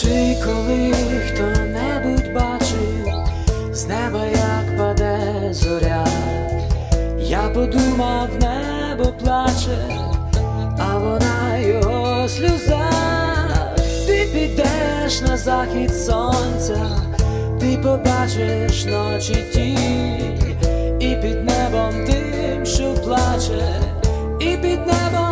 Чи коли хто-небудь бачив з неба, як паде зоря, я подумав, небо плаче, а вона його сльоза. Ти підеш на захід сонця, ти побачиш ночі тінь, і під небом тим, що плаче, і під небом